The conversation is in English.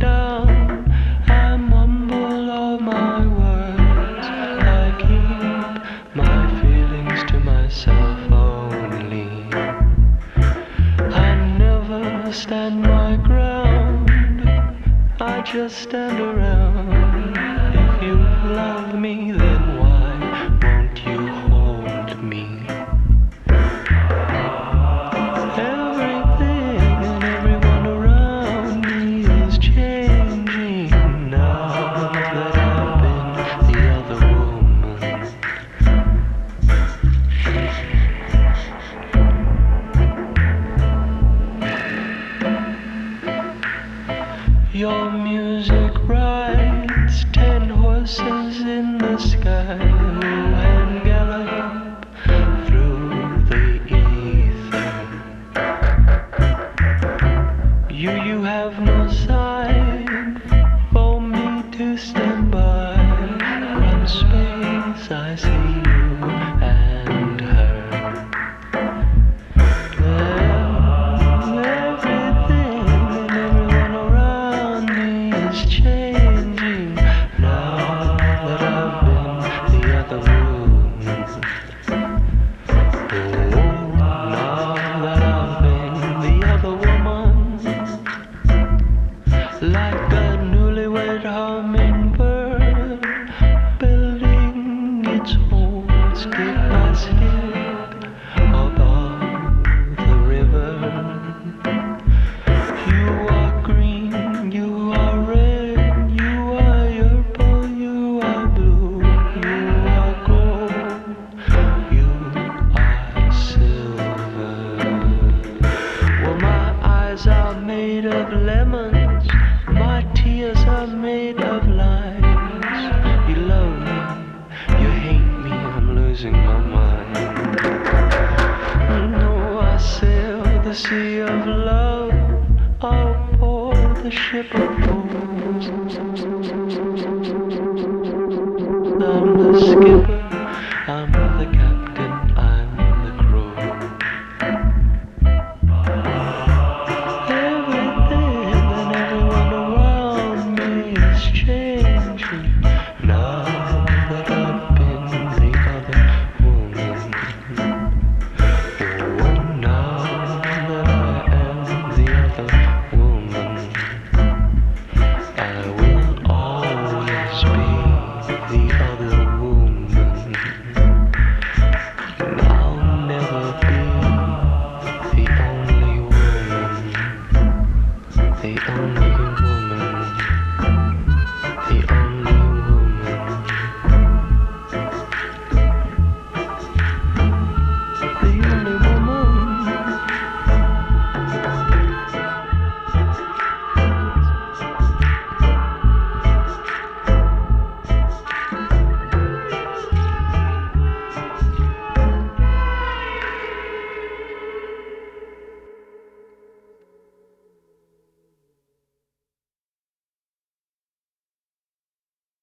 down. I mumble all my words. I keep my feelings to myself only. I never stand my ground. I just stand around. If you love me, then why won't you hold me? Everything and everyone around me is changing now that I've been the other woman. Your music rides 10 horses in the sky and gallop through the ether. You have no sign for me to stand by. From space I see you and her. Everything and everyone around me is changing now that I've been the other woman. Oh, now that I've been the other woman. Like a newlywed hummingbird building its home skip by skip above the river. You are green, you are red, you are purple, you are blue, you are gold, you are silver. Well, my eyes are made of lemons, my tears are made of lies. You love me, you hate me, I'm losing my mind. No, I sail the sea of love, I'll board the ship of fools. I'm the skipper.